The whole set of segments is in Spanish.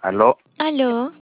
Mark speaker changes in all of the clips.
Speaker 1: Aló,
Speaker 2: Aló,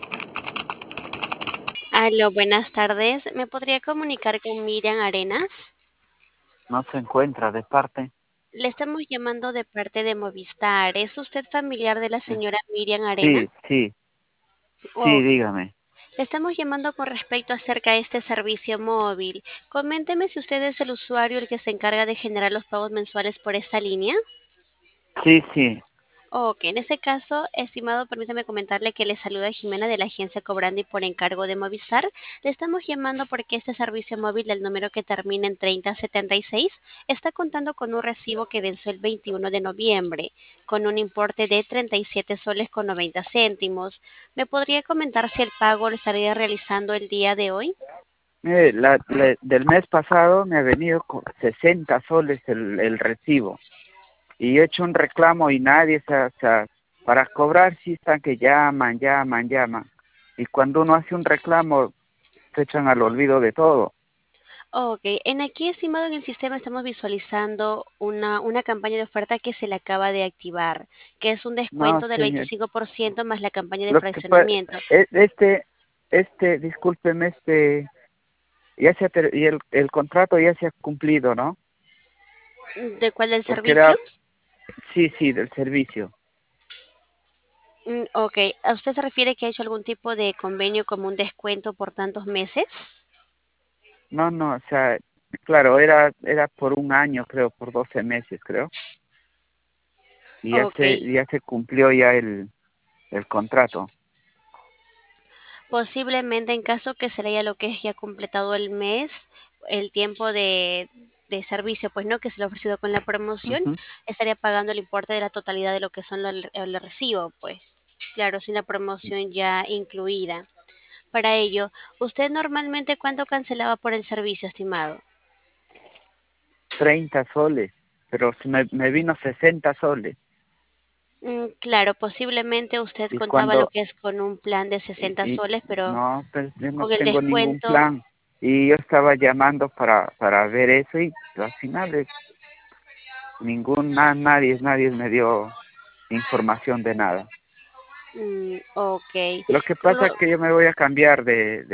Speaker 3: Aló, buenas tardes. ¿Me podría comunicar con Miriam Arenas?
Speaker 1: no se encuentra de parte.
Speaker 3: Le estamos llamando de parte de Movistar. ¿Es usted familiar de la
Speaker 1: Eh,
Speaker 3: señora Miriam Arenas?
Speaker 1: Sí, sí, sí,
Speaker 3: Ok.
Speaker 1: dígame.
Speaker 3: Le estamos llamando con respecto acerca de este servicio móvil. Coménteme si usted es el usuario el que se encarga de generar los pagos mensuales por esta línea.
Speaker 1: Sí, sí,
Speaker 3: Ok, en ese caso, estimado, permítame comentarle que le saluda Jimena de la agencia Cobrandi por encargo de Movistar. Le estamos llamando porque este servicio móvil del número que termina en 3076 está contando con un recibo que venció el 21 de noviembre, con un importe de 37 soles con 90 céntimos. ¿Me podría comentar si el pago lo estaría realizando el día de hoy?
Speaker 1: mire, del mes pasado me ha venido con 60 soles el recibo. Y yo he hecho un reclamo y nadie para cobrar sí están que llaman. Y cuando uno hace un reclamo, se echan al olvido de todo.
Speaker 3: Ok, en aquí, estimado, en el sistema estamos visualizando una campaña de oferta que se le acaba de activar, que es un
Speaker 1: No,
Speaker 3: descuento del
Speaker 1: señor.
Speaker 3: 25% más la campaña de
Speaker 1: Lo que pa-
Speaker 3: fraccionamiento.
Speaker 1: discúlpeme, y el contrato ya se ha cumplido, ¿no?
Speaker 3: ¿De cuál del
Speaker 1: Porque
Speaker 3: servicio?
Speaker 1: era, sí, sí, del servicio.
Speaker 3: Ok, ¿a usted se refiere que ha hecho algún tipo de convenio como un descuento por tantos meses?
Speaker 1: No, no, o sea, claro, era por un año, creo, por 12 meses, creo. Y
Speaker 3: Ok,
Speaker 1: ya se cumplió ya el contrato.
Speaker 3: posiblemente en caso que se le haya lo que es ya completado el mes, el tiempo de servicio, pues no, que se le ha ofrecido con la promoción,
Speaker 1: Ujú.
Speaker 3: estaría pagando el importe de la totalidad de lo que son el recibo, pues. Claro, sin la promoción ya incluida. Para ello, ¿usted normalmente cuánto cancelaba por el servicio, estimado?
Speaker 1: 30 soles, pero me vino 60 soles.
Speaker 3: Claro, posiblemente usted
Speaker 1: Y
Speaker 3: contaba lo
Speaker 1: cuando,
Speaker 3: que es con un plan de
Speaker 1: y,
Speaker 3: 60
Speaker 1: y-
Speaker 3: soles, pero
Speaker 1: no, pues yo no
Speaker 3: con el
Speaker 1: tengo ningún
Speaker 3: descuento.
Speaker 1: plan. Y yo estaba llamando para ver eso y al final nadie me dio información de nada.
Speaker 3: Ok.
Speaker 1: Lo que
Speaker 3: Por
Speaker 1: pasa es
Speaker 3: lo-
Speaker 1: que yo me voy a cambiar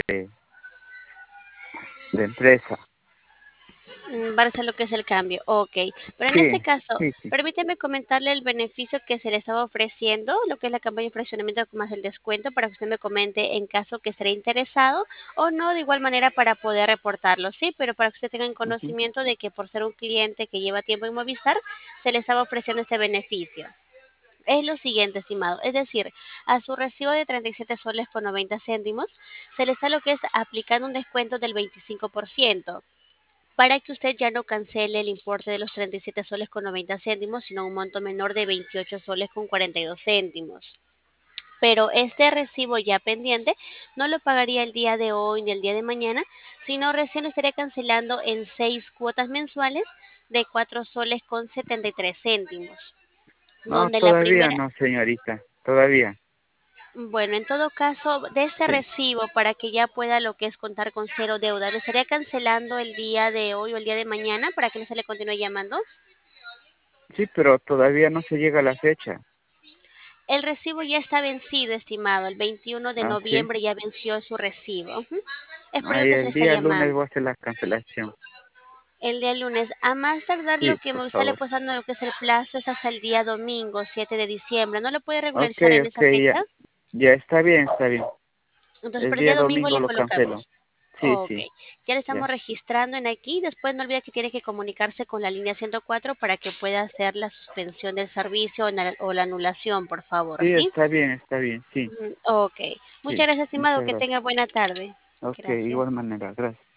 Speaker 1: de empresa.
Speaker 3: Va a ser lo que es el cambio, ok. Pero en
Speaker 1: Sí,
Speaker 3: este caso,
Speaker 1: sí, sí.
Speaker 3: permíteme comentarle el beneficio que se le estaba ofreciendo, lo que es la campaña de fraccionamiento más el descuento, para que usted me comente en caso que esté interesado o no, de igual manera para poder reportarlo, sí, pero para que usted tenga en
Speaker 1: Ujú.
Speaker 3: conocimiento de que por ser un cliente que lleva tiempo en Movistar, se le estaba ofreciendo este beneficio. Es lo siguiente, estimado, es decir, a su recibo de 37 soles con 90 céntimos, se le está lo que es aplicando un descuento del 25%, para que usted ya no cancele el importe de los 37 soles con 90 céntimos, sino un monto menor de 28 soles con 42 céntimos. Pero este recibo ya pendiente no lo pagaría el día de hoy ni el día de mañana, sino recién lo estaría cancelando en 6 cuotas mensuales de 4 soles con 73 céntimos,
Speaker 1: No,
Speaker 3: donde la
Speaker 1: todavía
Speaker 3: primera.
Speaker 1: no, señorita, todavía.
Speaker 3: Bueno, en todo caso, de este
Speaker 1: Sí,
Speaker 3: recibo, para que ya pueda lo que es contar con cero deuda, ¿lo estaría cancelando el día de hoy o el día de mañana para que no se le continúe llamando?
Speaker 1: sí, pero todavía no se llega a la fecha.
Speaker 3: El recibo ya está vencido, estimado. El 21 de
Speaker 1: Ah, sí.
Speaker 3: noviembre ya venció su recibo. Ujú. Es por ello
Speaker 1: Ay,
Speaker 3: que se le
Speaker 1: el
Speaker 3: está
Speaker 1: día lunes
Speaker 3: llamando.
Speaker 1: voy a hacer la cancelación.
Speaker 3: El día lunes, a más tardar lo
Speaker 1: Sí,
Speaker 3: que
Speaker 1: por
Speaker 3: me sale
Speaker 1: favor.
Speaker 3: pues dando lo que es el plazo es hasta el día domingo, 7 de diciembre. ¿No lo puede
Speaker 1: Ok,
Speaker 3: regularizar en
Speaker 1: ok,
Speaker 3: esa fecha?
Speaker 1: ya, ya está bien, está bien.
Speaker 3: Entonces,
Speaker 1: El
Speaker 3: para el día
Speaker 1: día
Speaker 3: domingo
Speaker 1: domingo
Speaker 3: le
Speaker 1: lo cancelo.
Speaker 3: colocamos.
Speaker 1: Sí,
Speaker 3: Ok,
Speaker 1: sí,
Speaker 3: ya le estamos
Speaker 1: ya.
Speaker 3: registrando en aquí. Después no olvide que tiene que comunicarse con la línea 104 para que pueda hacer la suspensión del servicio o la anulación, por favor,
Speaker 1: Sí,
Speaker 3: ¿sí?
Speaker 1: está bien, sí,
Speaker 3: Ok. Muchas
Speaker 1: sí.
Speaker 3: gracias, estimado.
Speaker 1: Muchas
Speaker 3: Que
Speaker 1: gracias.
Speaker 3: tenga buena tarde.
Speaker 1: Ok, igual
Speaker 3: Gracias.
Speaker 1: manera, gracias.